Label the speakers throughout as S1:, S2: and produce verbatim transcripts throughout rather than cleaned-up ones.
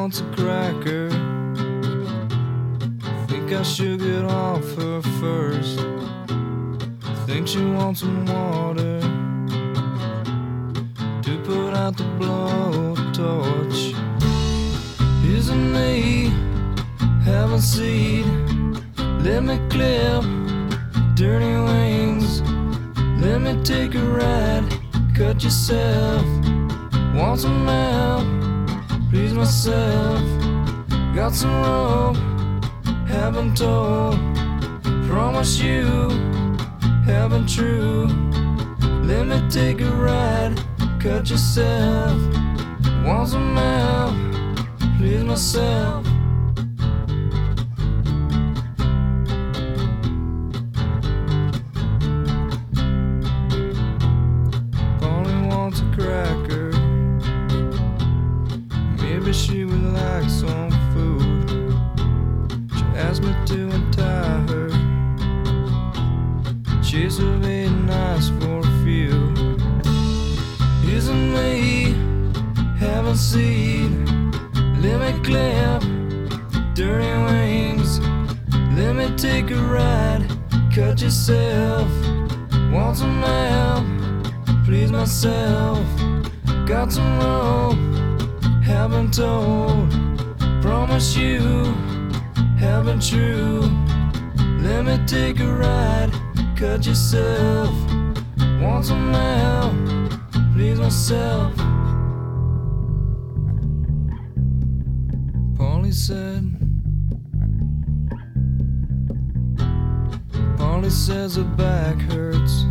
S1: wants a cracker. Think I should get off her first. Think she wants some water to put out the blowtorch. Isn't me have a seat? Let me clip dirty wings. Let me take a ride. Cut yourself. Want some help? Please myself. Got some rope. Haven't told. Promise you. Haven't true. Let me take a ride. Cut yourself. Want some help? Please myself. Polly wants a cracker. Maybe she would like some food. She asked me to untie her. She's very nice for a few. Isn't me having seed? Let me clip dirty wings. Let me take a ride. Cut yourself. Want some help? Please myself. Got some rope. Haven't told. Promise you. Haven't true. Let me take a ride. Cut yourself. Want some help? Please myself. Polly said. Polly says her back hurts.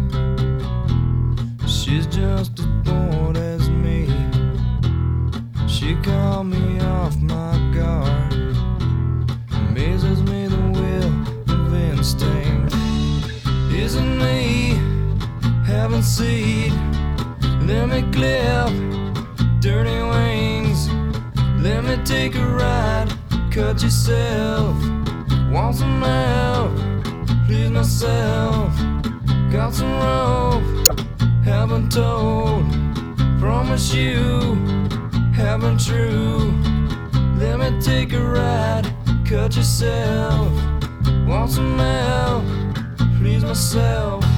S1: She's just as bored as me. She called me off my guard. Amazes me the will of instinct. Isn't me having seed? Let me clip dirty wings. Let me take a ride. Cut yourself. Want some help? Please myself. Got some rope. Haven't told. Promise you. Haven't true. Let me take a ride. Cut yourself. Want some help? Please myself.